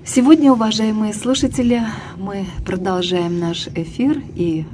Сегодня, уважаемые слушатели, мы продолжаем наш эфир, и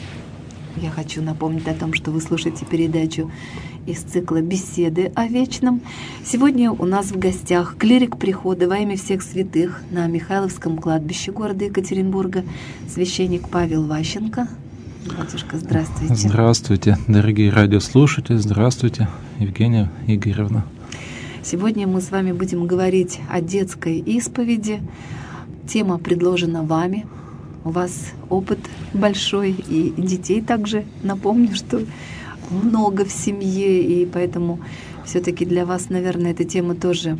я хочу напомнить о том, что вы слушаете передачу из цикла «Беседы о вечном». Сегодня у нас в гостях клирик прихода во имя всех святых на Михайловском кладбище города Екатеринбурга, священник Павел Ващенко. Батюшка, здравствуйте. Здравствуйте, дорогие радиослушатели, здравствуйте, Евгения Игоревна. Сегодня мы с вами будем говорить о детской исповеди. Тема предложена вами. У вас опыт большой, и детей также, напомню, что много в семье, и поэтому все-таки для вас, наверное, эта тема тоже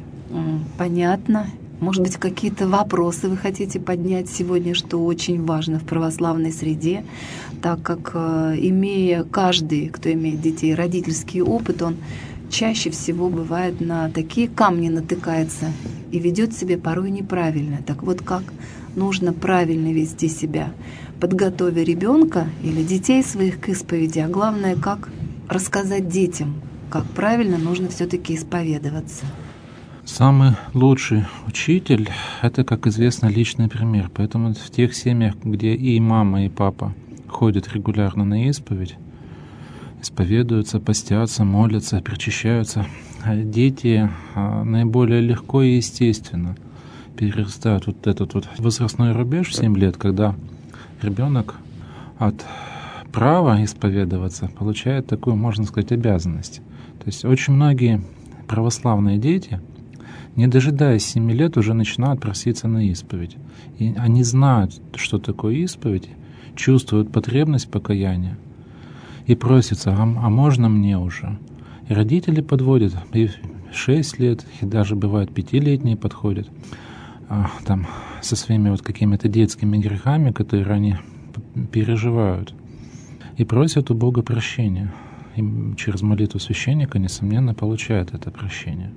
понятна. Может быть, какие-то вопросы вы хотите поднять сегодня, что очень важно в православной среде, так как, имея каждый, кто имеет детей, родительский опыт, он чаще всего бывает на такие камни натыкается и ведет себя порой неправильно. Так вот, как нужно правильно вести себя, подготовя ребенка или детей своих к исповеди, а главное, как рассказать детям, как правильно нужно все-таки исповедоваться. Самый лучший учитель — это, как известно, личный пример. Поэтому в тех семьях, где и мама, и папа ходят регулярно на исповедь, исповедуются, постятся, молятся, причащаются, дети наиболее легко и естественно перерастают вот этот вот возрастной рубеж в 7 лет, когда ребенок от права исповедоваться получает такую, можно сказать, обязанность. То есть очень многие православные дети, не дожидаясь 7 лет, уже начинают проситься на исповедь. И они знают, что такое исповедь, чувствуют потребность покаяния и просятся: а можно мне уже? И родители подводят, и 6 лет, и даже бывает 5-летние подходят, там, со своими вот какими-то детскими грехами, которые они переживают, и просят у Бога прощения. И через молитву священника, несомненно, получают это прощение.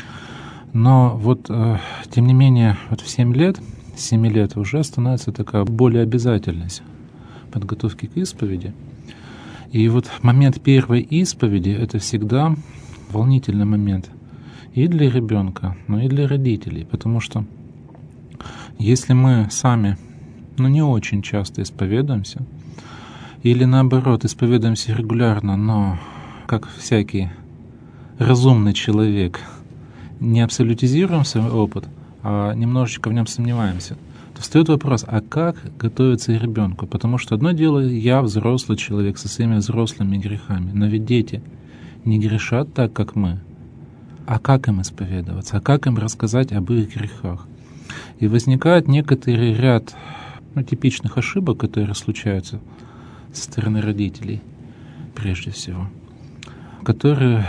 Но вот, тем не менее, вот в 7 лет уже становится такая более обязательность подготовки к исповеди. И вот момент первой исповеди — это всегда волнительный момент и для ребенка, но и для родителей, потому что если мы сами, не очень часто исповедуемся, или наоборот исповедуемся регулярно, но как всякий разумный человек не абсолютизируем свой опыт, а немножечко в нем сомневаемся, то встает вопрос: а как готовиться и ребенку? Потому что одно дело, я взрослый человек со своими взрослыми грехами, но ведь дети не грешат так, как мы. А как им исповедоваться? А как им рассказать об их грехах? И возникает некоторый ряд типичных ошибок, которые случаются со стороны родителей, прежде всего, которые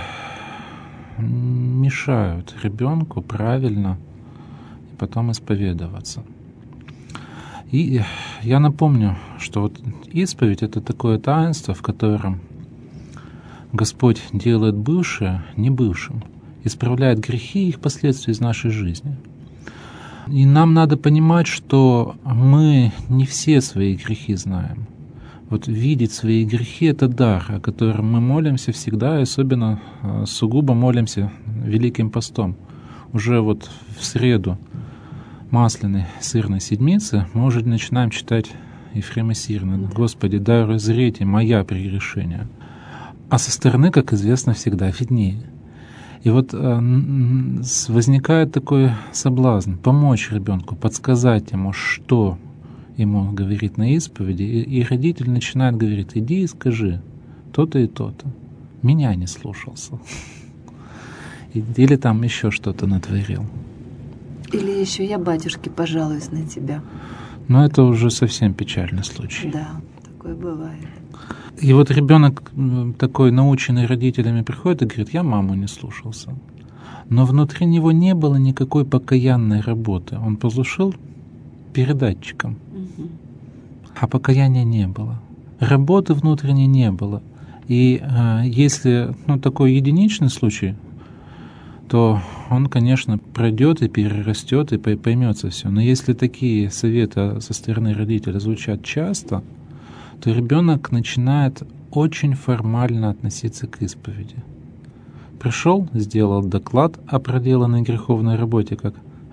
мешают ребенку правильно и потом исповедоваться. И я напомню, что вот исповедь — это такое таинство, в котором Господь делает бывшее небывшим, исправляет грехи и их последствия из нашей жизни. И нам надо понимать, что мы не все свои грехи знаем. Вот видеть свои грехи — это дар, о котором мы молимся всегда, и особенно сугубо молимся Великим постом. Уже вот в среду Масляной сырной седмицы мы уже начинаем читать Ефрема Сирина: «Господи, дай разреть моя прегрешения». А со стороны, как известно, всегда виднее. И вот возникает такой соблазн помочь ребенку, подсказать ему, что ему говорит на исповеди, и родитель начинает говорить: иди и скажи то-то и то-то. Меня не слушался. Или там еще что-то натворил. Или еще я батюшке пожалуюсь на тебя. Но это уже совсем печальный случай. Да, такое бывает. И вот ребенок такой, наученный родителями, приходит и говорит: я маму не слушался. Но внутри него не было никакой покаянной работы. Он послушал передатчиком, а покаяния не было. Работы внутренней не было. И если такой единичный случай, то он, конечно, пройдет и перерастет, и поймется все. Но если такие советы со стороны родителя звучат часто, то ребенок начинает очень формально относиться к исповеди. Пришел, сделал доклад о проделанной греховной работе, как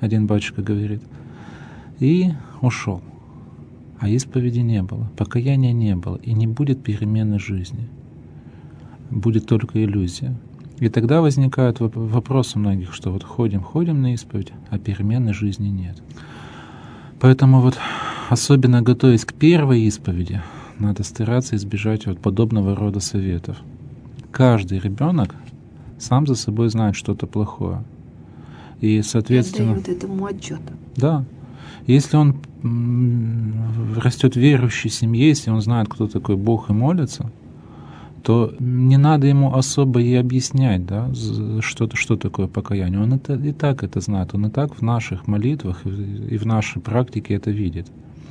один батюшка говорит, и ушел. А исповеди не было, покаяния не было, и не будет перемены жизни. Будет только иллюзия. И тогда возникает вопрос у многих, что вот ходим на исповедь, а перемены жизни нет. Поэтому вот особенно готовясь к первой исповеди, надо стараться избежать вот подобного рода советов. Каждый ребенок сам за собой знает что-то плохое. И, соответственно... Отдают этому отчет. Да. Если он растет в верующей семье, если он знает, кто такой Бог и молится, то не надо ему особо и объяснять, да, что такое покаяние. Он и так это знает, он и так в наших молитвах и в нашей практике это видит.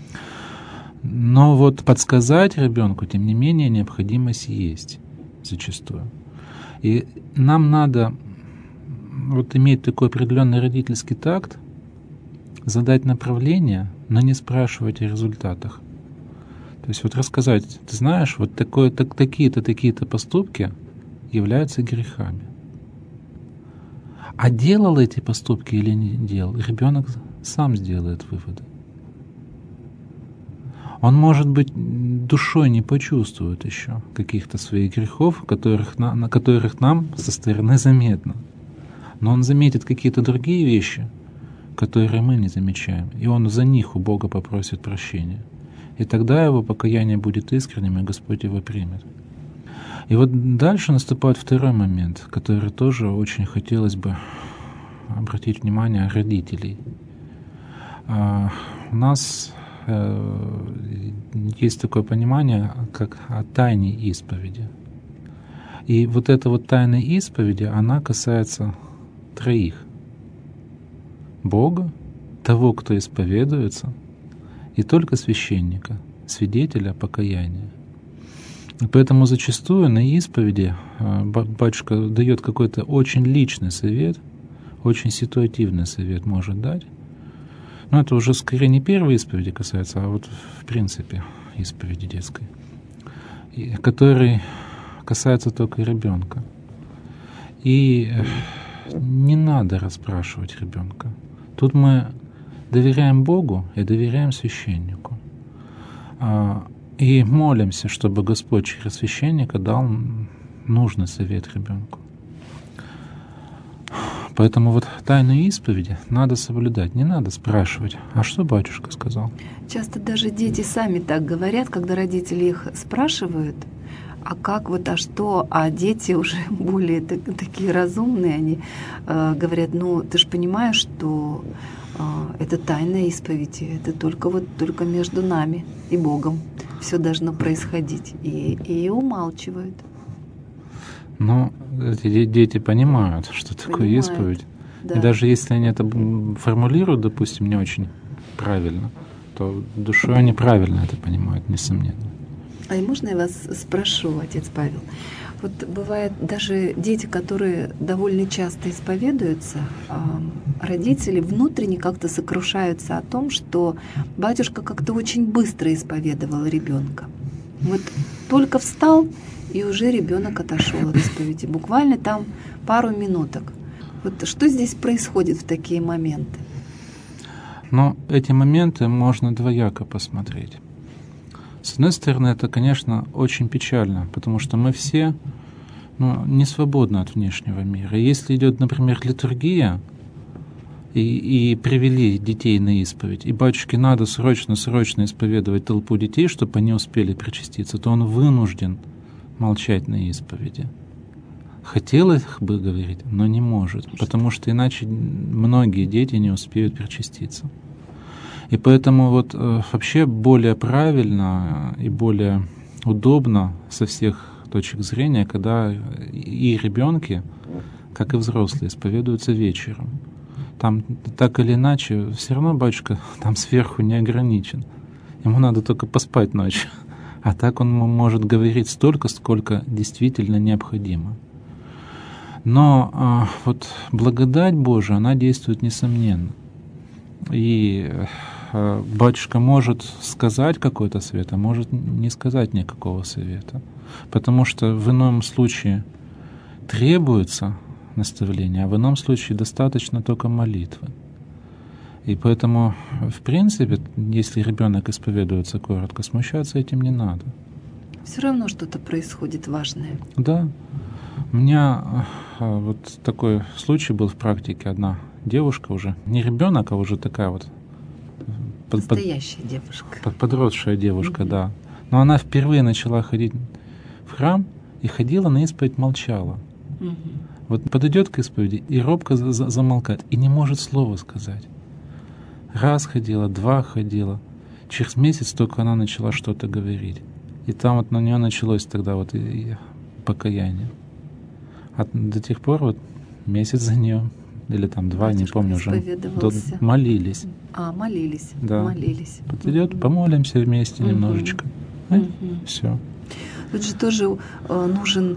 Но вот подсказать ребенку, тем не менее, необходимость есть зачастую. И нам надо вот иметь такой определенный родительский такт, задать направление, но не спрашивать о результатах. То есть вот рассказать, ты знаешь, вот такие-то поступки являются грехами. А делал эти поступки или не делал, ребенок сам сделает выводы. Он, может быть, душой не почувствует еще каких-то своих грехов, которых нам со стороны заметно. Но он заметит какие-то другие вещи, которые мы не замечаем, и он за них у Бога попросит прощения. И тогда его покаяние будет искренним, и Господь его примет. И вот дальше наступает второй момент, который тоже очень хотелось бы обратить внимание родителей. У нас есть такое понимание, как о тайне исповеди. И вот эта вот тайна исповеди, она касается троих. Бога, того, кто исповедуется, и только священника, свидетеля покаяния. И поэтому зачастую на исповеди батюшка дает какой-то очень личный совет, очень ситуативный совет может дать. Но это уже скорее не первой исповеди касается, а вот в принципе исповеди детской, который касается только ребенка. И не надо расспрашивать ребенка. Тут мы доверяем Богу и доверяем священнику. И молимся, чтобы Господь через священника дал нужный совет ребенку. Поэтому вот тайну исповеди надо соблюдать, не надо спрашивать, а что батюшка сказал? Часто даже дети сами так говорят, когда родители их спрашивают, а как вот, а что, а дети уже более такие разумные, они говорят, ну ты же понимаешь, что это тайна исповеди, это только между нами и Богом все должно происходить, и умалчивают. Но эти дети понимают, что такое исповедь. Да. И даже если они это формулируют, допустим, не очень правильно, то душой они правильно это понимают, несомненно. А можно я вас спрошу, отец Павел? Вот бывает даже дети, которые довольно часто исповедуются, родители внутренне как-то сокрушаются о том, что батюшка как-то очень быстро исповедовал ребенка. Вот только встал, и уже ребенок отошел от исповеди. Буквально там пару минуток. Вот что здесь происходит в такие моменты? Но эти моменты можно двояко посмотреть. С одной стороны, это, конечно, очень печально, потому что мы все не свободны от внешнего мира. Если идет, например, литургия, и привели детей на исповедь, и батюшке надо срочно исповедовать толпу детей, чтобы они успели причаститься, то он вынужден молчать на исповеди. Хотелось бы говорить, но не может, потому что иначе многие дети не успеют причаститься. И поэтому вот вообще более правильно и более удобно со всех точек зрения, когда и ребенки, как и взрослые, исповедуются вечером. Там так или иначе, все равно батюшка там сверху не ограничен. Ему надо только поспать ночью. А так он может говорить столько, сколько действительно необходимо. Но вот благодать Божия, она действует несомненно. И батюшка может сказать какой-то совет, а может не сказать никакого совета. Потому что в ином случае требуется наставление, а в ином случае достаточно только молитвы. И поэтому, в принципе, если ребенок исповедуется коротко, смущаться этим не надо. Все равно что-то происходит важное. Да. У меня вот такой случай был в практике. Одна девушка уже, не ребенок, а уже такая вот Настоящая девушка. Подросшая девушка, да. Но она впервые начала ходить в храм и ходила на исповедь, молчала. Вот подойдет к исповеди и робко замолкает, и не может слова сказать. Раз ходила, два ходила. Через месяц только она начала что-то говорить. И там вот на нее началось тогда вот и покаяние. А до тех пор вот месяц за нее, или там два, не помню уже, молились. Молились. Да. Молились. Подойдет, помолимся вместе немножечко. Все. Тут же тоже нужен,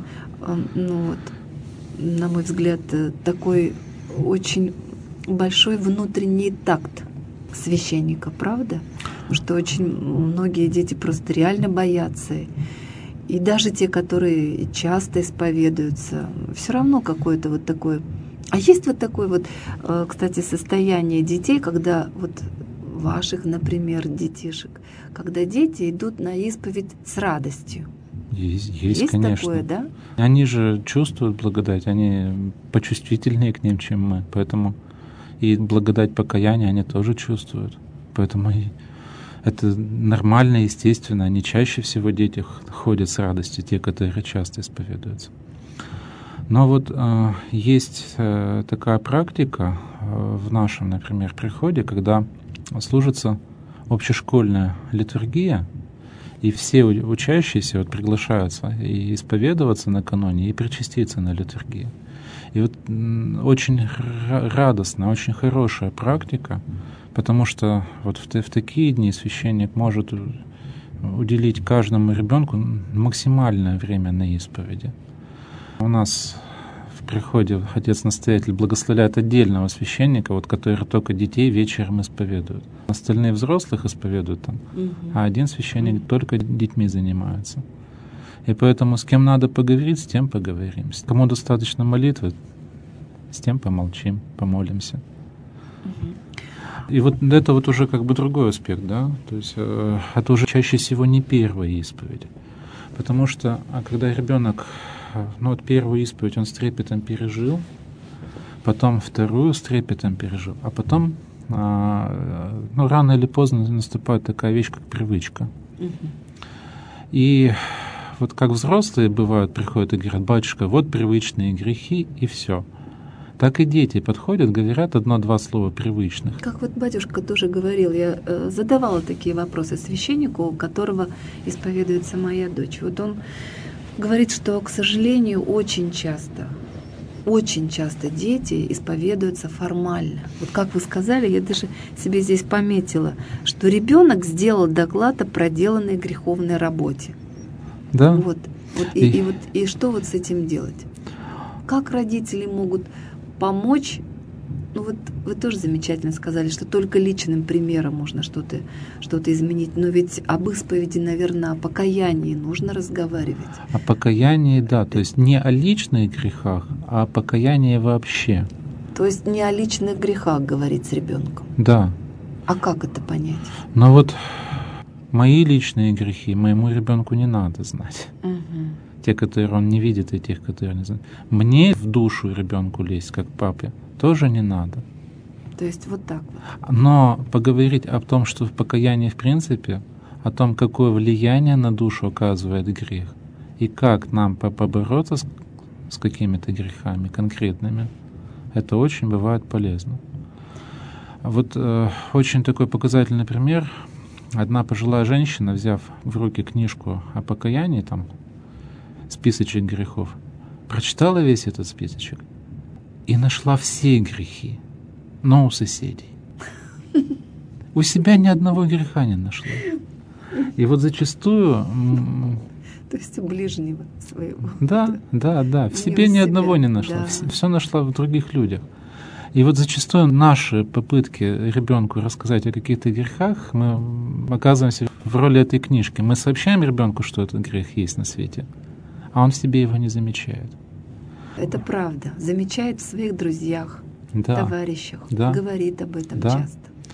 на мой взгляд, такой очень большой внутренний такт священника, правда? Потому что очень многие дети просто реально боятся. И даже те, которые часто исповедуются, все равно какое-то вот такое. А есть вот такое вот, кстати, состояние детей, когда вот ваших, например, детишек, когда дети идут на исповедь с радостью. Есть, конечно. Такое, да? Они же чувствуют благодать, они почувствительнее к ним, чем мы. Поэтому и благодать покаяния они тоже чувствуют. Поэтому это нормально, естественно. Они чаще всего дети ходят с радостью, те, которые часто исповедуются. Но вот есть такая практика в нашем, например, приходе, когда служится общешкольная литургия, и все учащиеся вот приглашаются и исповедоваться накануне, и причаститься на литургии. И вот очень радостная, очень хорошая практика, потому что вот в такие дни священник может уделить каждому ребенку максимальное время на исповеди. У нас в приходе отец-настоятель благословляет отдельного священника, вот, который только детей вечером исповедует. Остальные взрослых исповедуют там, а один священник только детьми занимается. И поэтому с кем надо поговорить, с тем поговорим. Кому достаточно молитвы, с тем помолчим, помолимся. И вот это вот уже как бы другой аспект, да, то есть это уже чаще всего не первая исповедь. Потому что когда ребенок, вот первую исповедь он с трепетом пережил, потом вторую с трепетом пережил, а потом, рано или поздно наступает такая вещь, как привычка. И вот как взрослые бывают, приходят и говорят: батюшка, вот привычные грехи, и все. Так и дети подходят, говорят одно-два слова привычных. Как вот батюшка тоже говорил, я задавала такие вопросы священнику, у которого исповедуется моя дочь. Вот он говорит, что, к сожалению, очень часто дети исповедуются формально. Вот как вы сказали, я даже себе здесь пометила, что ребенок сделал доклад о проделанной греховной работе. Да. И что вот с этим делать? Как родители могут помочь? Ну вот вы тоже замечательно сказали, что только личным примером можно что-то изменить. Но ведь об исповеди, наверное, о покаянии нужно разговаривать. О покаянии, да. То есть не о личных грехах, а о покаянии вообще. То есть не о личных грехах говорить с ребенком. Да. А как это понять? Но вот мои личные грехи моему ребенку не надо знать. Те, которые он не видит, и тех, которые не знает. Мне в душу ребенку лезть, как папе, тоже не надо. То есть вот так вот. Но поговорить о том, что в покаянии в принципе, о том, какое влияние на душу оказывает грех, и как нам побороться с какими-то грехами конкретными, это очень бывает полезно. Вот очень такой показательный пример. Одна пожилая женщина, взяв в руки книжку о покаянии, там, списочек грехов, прочитала весь этот списочек и нашла все грехи, но у соседей. У себя ни одного греха не нашла. И вот зачастую... То есть у ближнего своего. Да. В себе ни одного не нашла. Да. Все нашла в других людях. И вот зачастую наши попытки ребенку рассказать о каких-то грехах, мы оказываемся в роли этой книжки. Мы сообщаем ребенку, что этот грех есть на свете, а он в себе его не замечает. Это правда. Замечает в своих друзьях, товарищах, говорит об этом часто.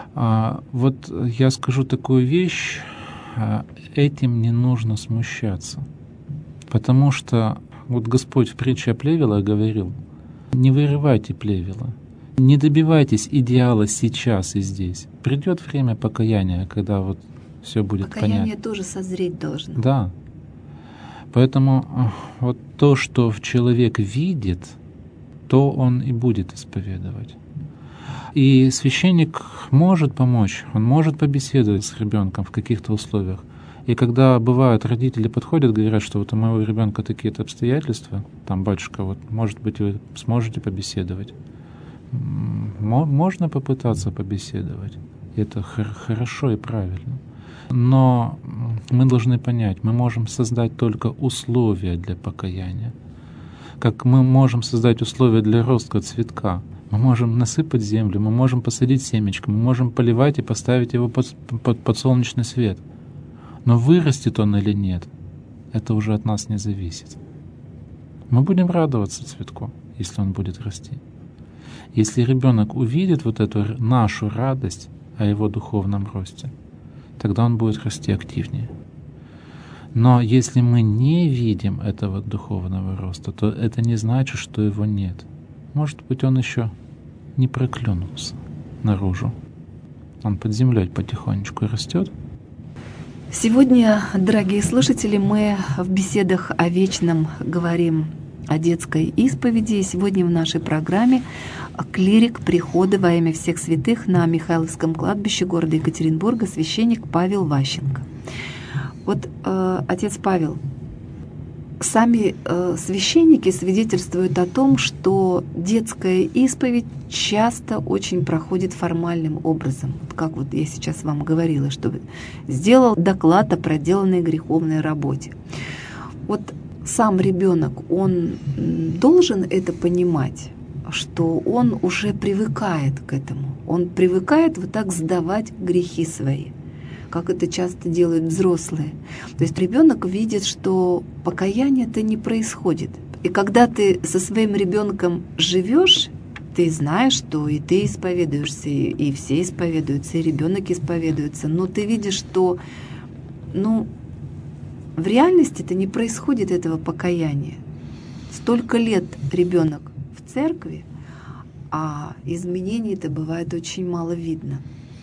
Вот я скажу такую вещь, этим не нужно смущаться. Потому что вот Господь в притче о плевелах говорил: не вырывайте плевела, не добивайтесь идеала сейчас и здесь. Придет время покаяния, когда вот все будет понятно. Покаяние тоже созреть должно. Да. Поэтому вот то, что человек видит, то он и будет исповедовать. И священник может помочь, он может побеседовать с ребенком в каких-то условиях. И когда бывают, родители подходят, говорят, что вот у моего ребенка такие-то обстоятельства, там, батюшка, вот, может быть, вы сможете побеседовать. Можно попытаться побеседовать. Это хорошо и правильно. Но мы должны понять, мы можем создать только условия для покаяния. Как мы можем создать условия для роста цветка. Мы можем насыпать землю, мы можем посадить семечко, мы можем поливать и поставить его под солнечный свет. Но вырастет он или нет, это уже от нас не зависит. Мы будем радоваться цветку, если он будет расти. Если ребенок увидит вот эту нашу радость о его духовном росте, тогда он будет расти активнее. Но если мы не видим этого духовного роста, то это не значит, что его нет. Может быть, он еще не проклюнулся наружу. Он под землей потихонечку растет. Сегодня, дорогие слушатели, мы в беседах о вечном говорим о детской исповеди. И сегодня в нашей программе клирик прихода во имя всех святых на Михайловском кладбище города Екатеринбурга, священник Павел Ващенко. Вот, отец Павел, сами священники свидетельствуют о том, что детская исповедь часто очень проходит формальным образом. Как вот я сейчас вам говорила, что сделал доклад о проделанной греховной работе. Вот сам ребенок, он должен это понимать, что он уже привыкает к этому. Он привыкает вот так сдавать грехи свои, как это часто делают взрослые. То есть ребенок видит, что покаяние-то не происходит. И когда ты со своим ребенком живешь, ты знаешь, что и ты исповедуешься, и все исповедуются, и ребенок исповедуется. Но ты видишь, что в реальности-то не происходит этого покаяния. Столько лет ребенок в церкви, а изменений-то бывает очень мало видно.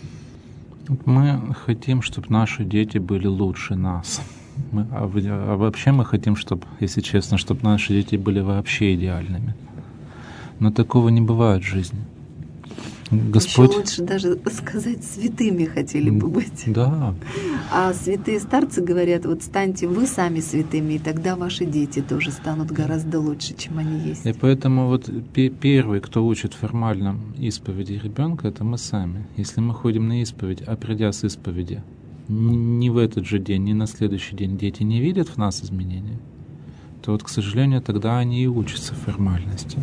Мы хотим, чтобы наши дети были лучше нас. А вообще мы хотим, чтобы, если честно, чтобы наши дети были вообще идеальными. Но такого не бывает в жизни. Господь... Еще лучше даже сказать, святыми хотели бы быть. Да. А святые старцы говорят, вот станьте вы сами святыми, и тогда ваши дети тоже станут гораздо лучше, чем они есть. И поэтому вот первый, кто учит формальном исповеди ребенка, это мы сами. Если мы ходим на исповедь, а придя с исповеди, ни в этот же день, ни на следующий день дети не видят в нас изменения, то вот, к сожалению, тогда они и учатся формальности.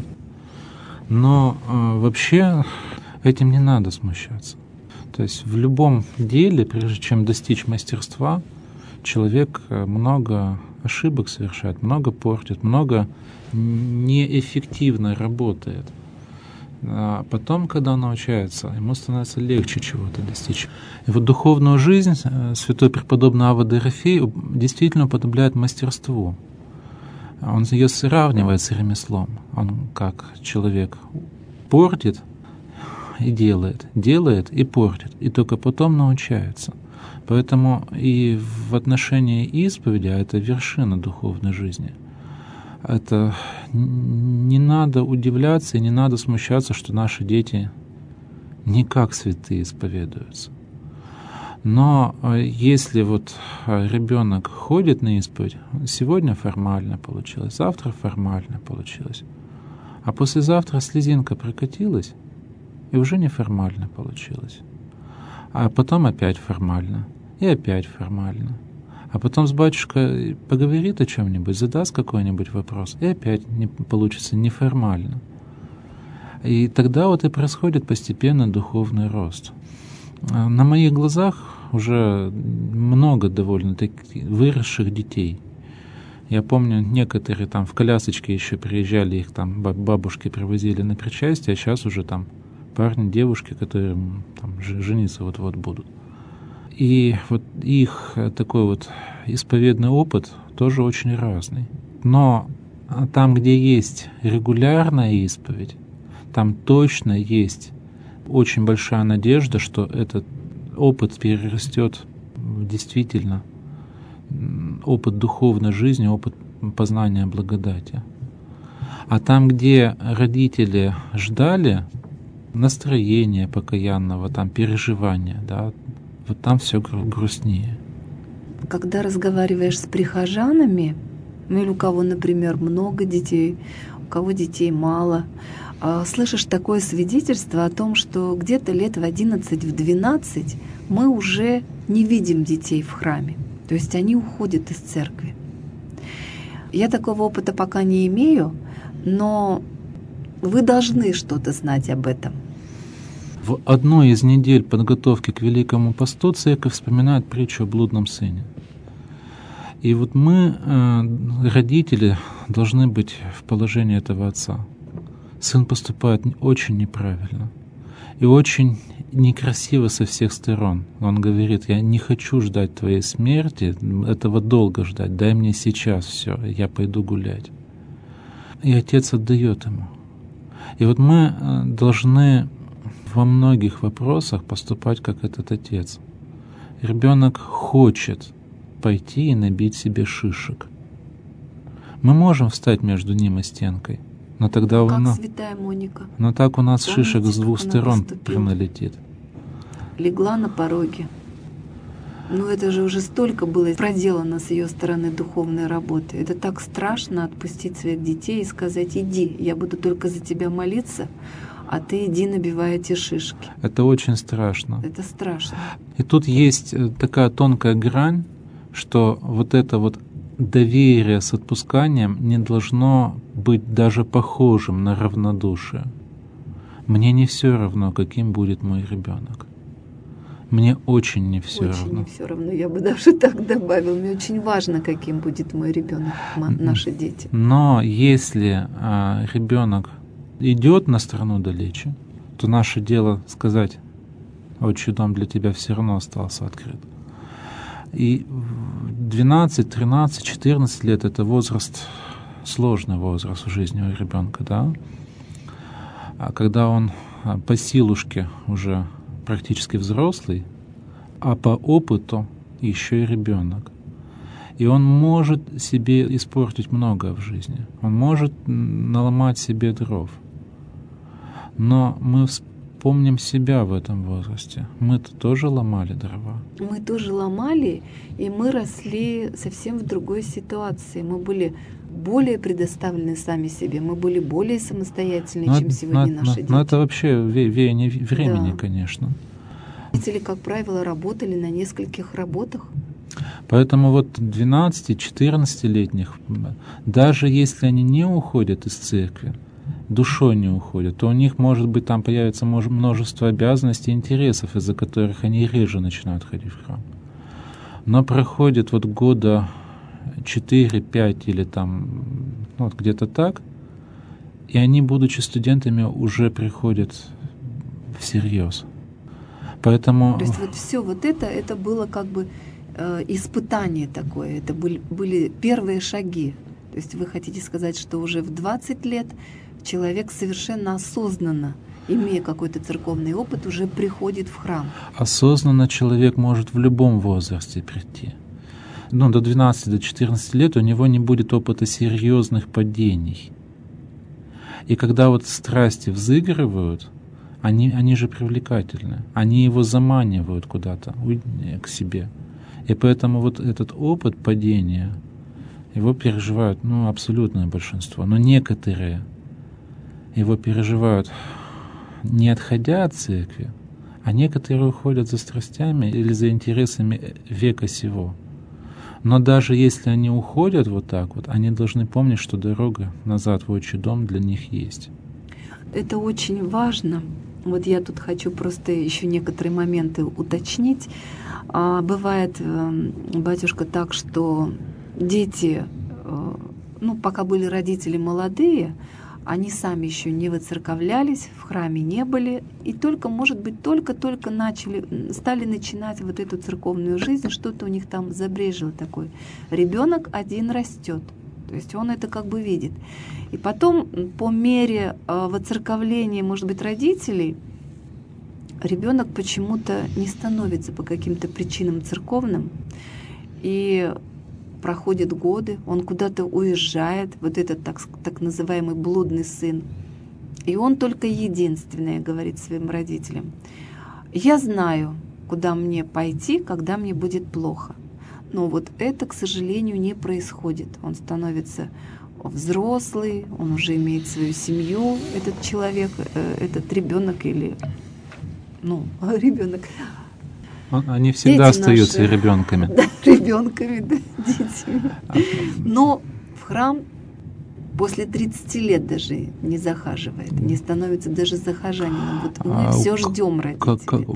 Но вообще этим не надо смущаться. То есть в любом деле, прежде чем достичь мастерства, человек много ошибок совершает, много портит, много неэффективно работает. А потом, когда он научается, ему становится легче чего-то достичь. И вот духовную жизнь святой преподобный Авва Дорофей действительно уподобляет мастерству. Он ее сравнивает с ремеслом. Он как человек портит и делает и портит, и только потом научается. Поэтому и в отношении исповеди, а это вершина духовной жизни, это не надо удивляться и не надо смущаться, что наши дети не как святые исповедуются. Но если вот ребенок ходит на исповедь, сегодня формально получилось, завтра формально получилось, а послезавтра слезинка прокатилась, и уже неформально получилось. А потом опять формально, и опять формально. А потом с батюшкой поговорит о чем-нибудь, задаст какой-нибудь вопрос, и опять не получится неформально. И тогда вот и происходит постепенно духовный рост. На моих глазах уже много довольно таких выросших детей. Я помню, некоторые там в колясочке еще приезжали, их там бабушки привозили на причастие, а сейчас уже там парни, девушки, которые там жениться вот-вот будут. И вот их такой вот исповедный опыт тоже очень разный. Но там, где есть регулярная исповедь, там точно есть очень большая надежда, что этот опыт перерастет действительно опыт духовной жизни, опыт познания благодати. А там, где родители ждали настроения покаянного, там переживания, да, вот там все грустнее. Когда разговариваешь с прихожанами, ну или у кого, например, много детей, у кого детей мало, слышишь такое свидетельство о том, что где-то лет в 11-12 мы уже не видим детей в храме. То есть они уходят из церкви. Я такого опыта пока не имею, но вы должны что-то знать об этом. В одной из недель подготовки к Великому посту церковь вспоминает притчу о блудном сыне. И вот мы, родители, должны быть в положении этого отца. Сын поступает очень неправильно и очень некрасиво со всех сторон. Он говорит: я не хочу ждать твоей смерти, этого долго ждать, дай мне сейчас все, я пойду гулять. И отец отдает ему. И вот мы должны во многих вопросах поступать как этот отец. Ребенок хочет пойти и набить себе шишек. Мы можем встать между ним и стенкой, но тогда как святая Моника. Но так у нас Помните, шишек с двух сторон поступила? приналетит. Легла на пороге. Ну это же уже столько было проделано с ее стороны духовной работы. Это так страшно отпустить своих детей и сказать: иди, я буду только за тебя молиться, а ты иди набивай эти шишки. Это очень страшно. Это страшно. И тут есть такая тонкая грань, что вот это вот доверие с отпусканием не должно быть даже похожим на равнодушие. Мне не все равно, каким будет мой ребенок. Мне очень не все равно. Очень не все равно. Я бы даже так добавил. Мне очень важно, каким будет мой ребенок, наши дети. Но если ребенок идет на страну далече, то наше дело сказать: отчий дом для тебя все равно остался открыт. И 12, 13, 14 лет — это возраст, сложный возраст в жизни у ребенка, да? А когда он по силушке уже практически взрослый, а по опыту еще и ребенок. И он может себе испортить многое в жизни. Он может наломать себе дров. Но мы вспомним себя в этом возрасте. Мы-то тоже ломали дрова. Мы тоже ломали, и мы росли совсем в другой ситуации. Мы были более предоставлены сами себе, мы были более самостоятельны, чем сегодня наши дети. Но это вообще веяние времени, да. Конечно. Родители, как правило, работали на нескольких работах. Поэтому вот 12-14-летних, даже если они не уходят из церкви, душой не уходят, то у них, может быть, там появится множество обязанностей и интересов, из-за которых они реже начинают ходить в храм. Но проходит вот года 4-5 или там, ну, вот где-то так, и они, будучи студентами, уже приходят всерьез. Поэтому... То есть вот все вот это было как бы испытание такое, это были первые шаги. То есть вы хотите сказать, что уже в 20 лет человек совершенно осознанно, имея какой-то церковный опыт, уже приходит в храм? Осознанно человек может в любом возрасте прийти. Ну, до 12-14 лет у него не будет опыта серьезных падений. И когда вот страсти взыгрывают, они же привлекательны. Они его заманивают куда-то, к себе. И поэтому вот этот опыт падения, его переживают, ну, абсолютное большинство. Но некоторые его переживают, не отходя от церкви, а некоторые уходят за страстями или за интересами века сего. Но даже если они уходят вот так вот, они должны помнить, что дорога назад в отчий дом для них есть. Это очень важно. Вот я тут хочу просто еще некоторые моменты уточнить. Бывает, батюшка, так, что дети, ну, пока были родители молодые, они сами еще не воцерковлялись, в храме не были, и только, может быть, только-только стали начинать вот эту церковную жизнь, что-то у них там забрежило такое. Ребенок один растет, то есть он это как бы видит. И потом, по мере воцерковления, может быть, родителей, ребенок почему-то не становится по каким-то причинам церковным, и проходят годы, он куда-то уезжает, вот этот так называемый блудный сын. И он только единственное говорит своим родителям: «Я знаю, куда мне пойти, когда мне будет плохо». Но вот это, к сожалению, не происходит. Он становится взрослый, он уже имеет свою семью, этот человек, этот ребенок или, ребенок. Они всегда остаются ребенками. Да, ребенками, да, детьми. Но в храм после 30 лет даже не захаживает, не становится даже захожанином. Вот мы все ждем родителей.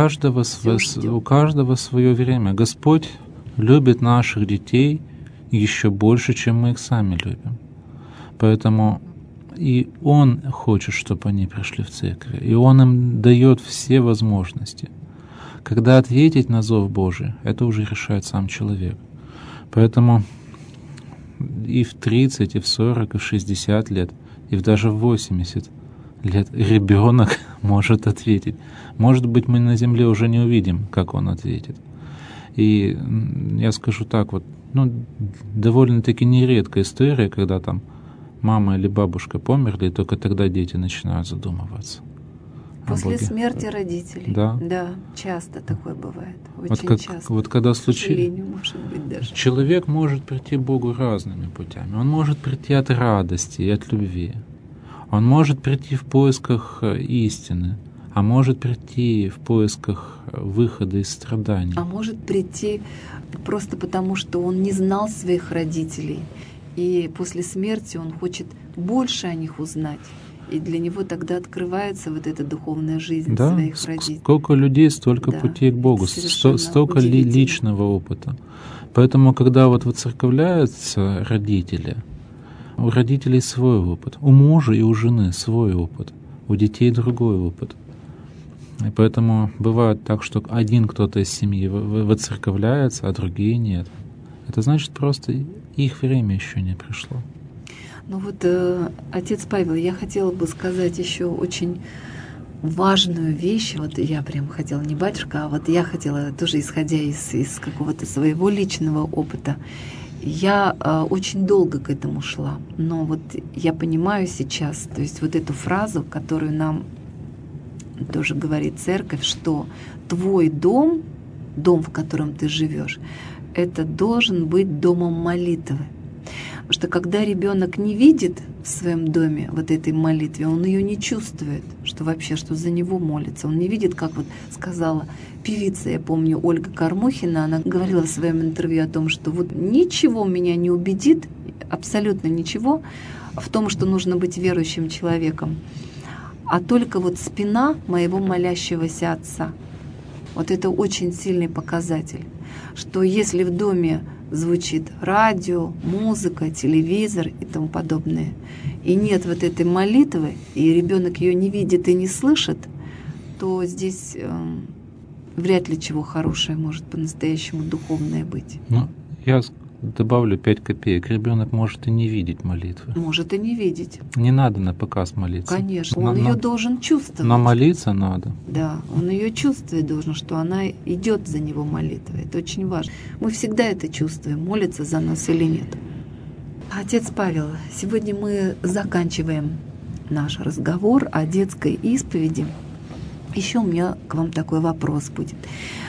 У каждого свое время. Господь любит наших детей еще больше, чем мы их сами любим. Поэтому и Он хочет, чтобы они пришли в церковь, и Он им дает все возможности. Когда ответить на зов Божий, это уже решает сам человек. Поэтому и в 30, и в 40, и в 60 лет, и даже в 80 лет ребенок может ответить. Может быть, мы на земле уже не увидим, как он ответит. И я скажу так, довольно-таки нередкая история, когда там мама или бабушка померли, и только тогда дети начинают задумываться. После смерти родителей. Да, часто такое бывает. Очень часто. Вот когда к сожалению, может быть, даже. Человек может прийти к Богу разными путями. Он может прийти от радости и от любви. Он может прийти в поисках истины, а может прийти в поисках выхода из страданий. А может прийти просто потому, что он не знал своих родителей, и после смерти он хочет больше о них узнать. И для него тогда открывается вот эта духовная жизнь своих родителей. Сколько людей, столько путей к Богу, столько личного опыта. Поэтому, когда воцерковляются родители, у родителей свой опыт, у мужа и у жены свой опыт, у детей другой опыт. И поэтому бывает так, что один кто-то из семьи воцерковляется, а другие нет. Это значит, просто их время еще не пришло. Отец Павел, я хотела бы сказать еще очень важную вещь. Я прям хотела, не батюшка, а я хотела тоже, исходя из какого-то своего личного опыта. Я очень долго к этому шла, но я понимаю сейчас, то есть эту фразу, которую нам тоже говорит церковь, что твой дом, в котором ты живешь, это должен быть домом молитвы. Потому что когда ребенок не видит в своем доме этой молитвы, он ее не чувствует, что за него молится. Он не видит, как сказала певица, я помню, Ольга Кормухина, она говорила в своем интервью о том, что ничего меня не убедит, абсолютно ничего, в том, что нужно быть верующим человеком, а только спина моего молящегося отца. Это очень сильный показатель, что если в доме звучит радио, музыка, телевизор и тому подобное, и нет этой молитвы, и ребенок ее не видит и не слышит, то здесь вряд ли чего хорошее может по-настоящему духовное быть. Я добавлю 5 копеек. Ребенок может и не видеть молитвы. Может и не видеть. Не надо на показ молиться. Конечно, он ее должен чувствовать. Но молиться надо. Да, он ее чувствовать должен, что она идет за него молитвой. Это очень важно. Мы всегда это чувствуем, молится за нас или нет. Отец Павел, сегодня мы заканчиваем наш разговор о детской исповеди. Еще у меня к вам такой вопрос будет.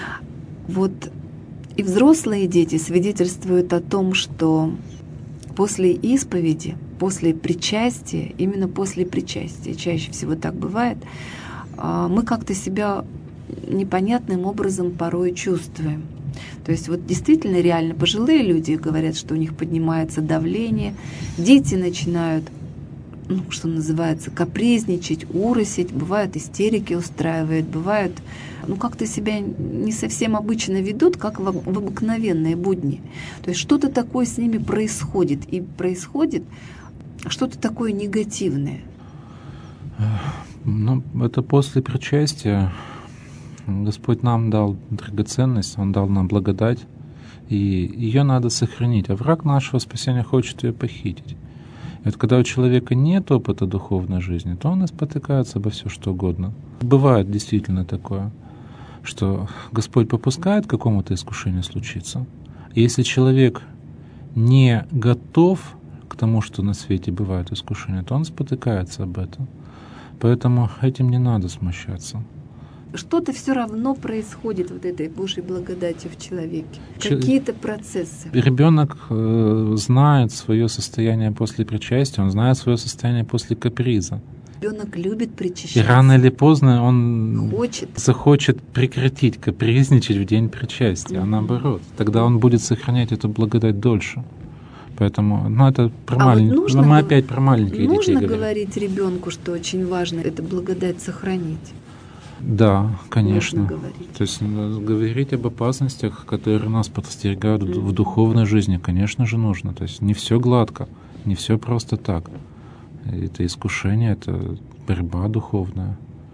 И взрослые дети свидетельствуют о том, что после исповеди, после причастия, именно после причастия, чаще всего так бывает, мы как-то себя непонятным образом порой чувствуем. То есть действительно реально пожилые люди говорят, что у них поднимается давление, дети начинают, что называется, капризничать, уросить, бывают истерики устраивают, бывают, как-то себя не совсем обычно ведут, как в обыкновенные будни. То есть что-то такое с ними происходит. И происходит что-то такое негативное? Ну, это после причастия. Господь нам дал драгоценность, Он дал нам благодать, и ее надо сохранить. А враг нашего спасения хочет ее похитить. И вот когда у человека нет опыта духовной жизни, то он и спотыкается обо все что угодно. Бывает действительно такое, что Господь попускает какому-то искушению случиться. И если человек не готов к тому, что на свете бывают искушения, то он спотыкается об этом. Поэтому этим не надо смущаться. Что-то все равно происходит вот этой Божьей благодатью в человеке. Какие-то процессы. Ребенок знает свое состояние после причастия, он знает свое состояние после каприза. Ребенок любит причащаться. И рано или поздно он захочет прекратить капризничать в день причастия, а наоборот. Тогда он будет сохранять эту благодать дольше. Поэтому, это про маленьких. Вот мы опять про маленьких детей говорим. Нужно говорить ребенку, что очень важно эту благодать сохранить. Да, конечно. Нужно говорить. То есть говорить об опасностях, которые нас подстерегают в духовной жизни, конечно же, нужно. То есть не все гладко, не все просто так. Это искушение, это борьба духовная.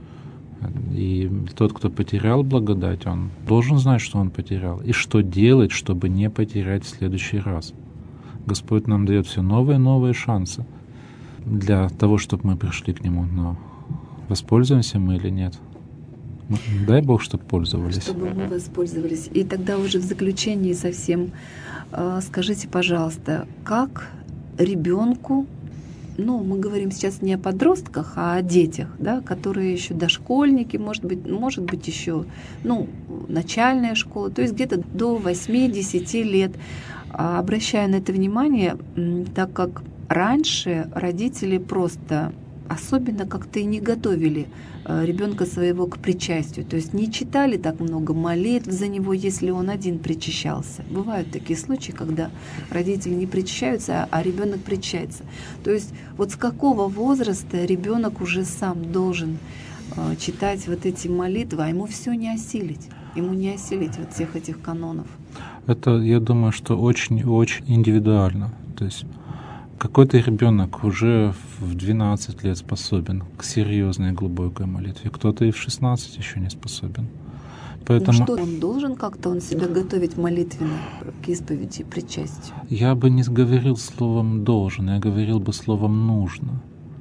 И тот, кто потерял благодать, он должен знать, что он потерял, и что делать, чтобы не потерять в следующий раз. Господь нам дает все новые и новые шансы для того, чтобы мы пришли к Нему. Но воспользуемся мы или нет? Дай Бог, чтобы пользовались. Чтобы мы воспользовались. И тогда уже в заключении совсем скажите, пожалуйста, как ребенку, мы говорим сейчас не о подростках, а о детях, да, которые еще дошкольники, может быть еще начальная школа, то есть где-то до 8-10 лет. Обращаю на это внимание, так как раньше родители просто особенно как-то и не готовили ребенка своего к причастию. То есть не читали так много молитв за него, если он один причащался. Бывают такие случаи, когда родители не причащаются, а ребенок причащается. То есть вот с какого возраста ребенок уже сам должен читать вот эти молитвы, а ему все не осилить. Ему не осилить вот всех этих канонов. Это, я думаю, что очень-очень индивидуально. То есть какой-то ребенок уже в 12 лет способен к серьезной глубокой молитве, кто-то и в 16 еще не способен. Поэтому что он должен как-то себя готовить молитвенно к исповеди, причастию? Я бы не говорил словом «должен», я говорил бы словом «нужно».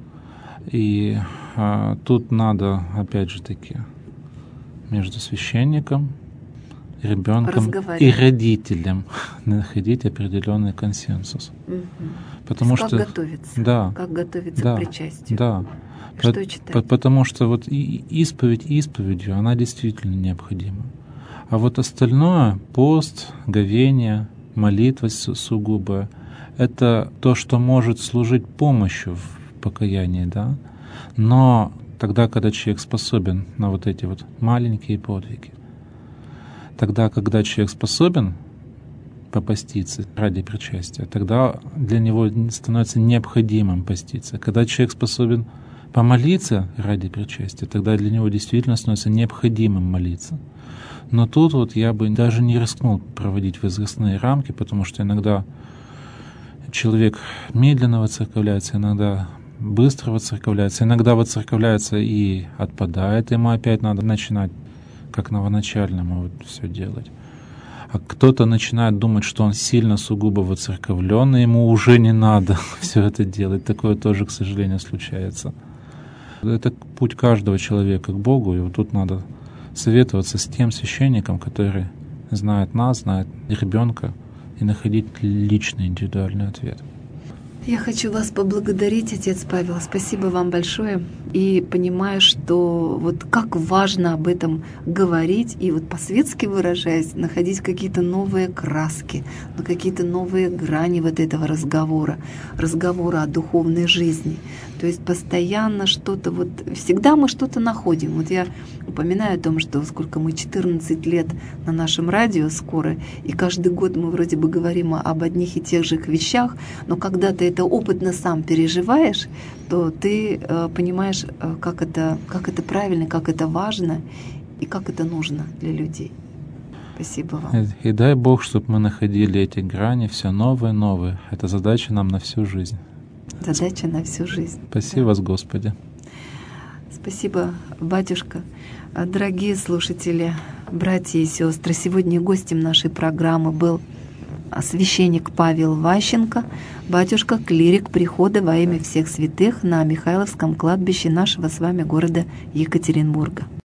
И тут надо, опять же таки, между священником, ребенком и родителем находить определенный консенсус. Потому как что готовиться? Как готовиться к причастию? Да. Что читать? Потому что вот исповедь исповедью, она действительно необходима. А вот остальное, пост, говение, молитва сугубая, это то, что может служить помощью в покаянии, да? Но тогда, когда человек способен на вот эти вот маленькие подвиги, тогда, когда человек способен попаститься ради причастия, тогда для него становится необходимым поститься. Когда человек способен помолиться ради причастия, тогда для него действительно становится необходимым молиться. Но тут вот я бы даже не рискнул проводить возрастные рамки, потому что иногда человек медленно воцерковляется, иногда быстро воцерковляется, иногда воцерковляется и отпадает, ему опять надо начинать как новоначальному все делать. А кто-то начинает думать, что он сильно сугубо воцерковлен, и ему уже не надо все это делать. Такое тоже, к сожалению, случается. Это путь каждого человека к Богу, и вот тут надо советоваться с тем священником, который знает нас, знает ребенка, и находить личный, индивидуальный ответ. Я хочу вас поблагодарить, отец Павел. Спасибо вам большое. И понимаю, что вот как важно об этом говорить и вот по-светски выражаясь, находить какие-то новые краски, какие-то новые грани вот этого разговора о духовной жизни. То есть постоянно что-то, всегда мы что-то находим. Вот я упоминаю о том, что сколько мы 14 лет на нашем радио скоро, и каждый год мы вроде бы говорим об одних и тех же вещах, но когда ты это опытно сам переживаешь, то ты понимаешь, как это правильно, как это важно и как это нужно для людей. Спасибо вам. И дай Бог, чтобы мы находили эти грани все новые и новые. Это задача нам на всю жизнь. задача на всю жизнь. Спасибо вас, Господи. Спасибо, батюшка. Дорогие слушатели, братья и сестры, сегодня гостем нашей программы был священник Павел Ващенко, батюшка, клирик прихода во имя всех святых на Михайловском кладбище нашего с вами города Екатеринбурга.